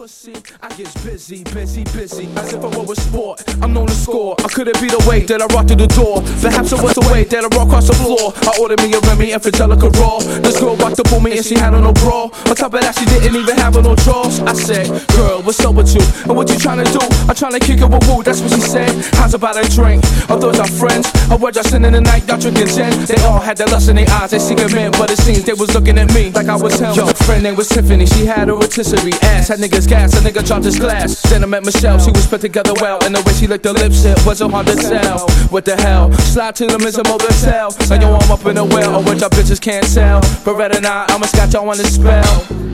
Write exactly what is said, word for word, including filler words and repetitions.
Pussy, I get busy, busy, busy, as if I were a sport. I'm known to score. I couldn't be the way that I rock through the door. Perhaps it was the way that I rock across the floor. I ordered me a Remy and Frangelica Raw. This girl walked up on me and she had on no bra. On top of that, she didn't even have on no drawers. I said, girl, what's up with you? And what you tryna do? I'm tryna kick it with woo, that's what she said. How's about a drink? Are those our friends? Or were y'all sitting in the night, y'all drinking gin? They all had that lust in their eyes, they seeking men, but it seems they was looking at me like I was him. Yo, friend name was Tiffany, she had a rotisserie ass. Had niggas gas, a nigga dropped his glass. Then I met Michelle, she was put together well. And the way she licked her lips, it wasn't hard to tell. What the hell? Slide to the miserable hotel. Like yo, I'm up in the well, or what y'all bitches can't tell. Beretta nine, I'ma scotch y'all on the spell.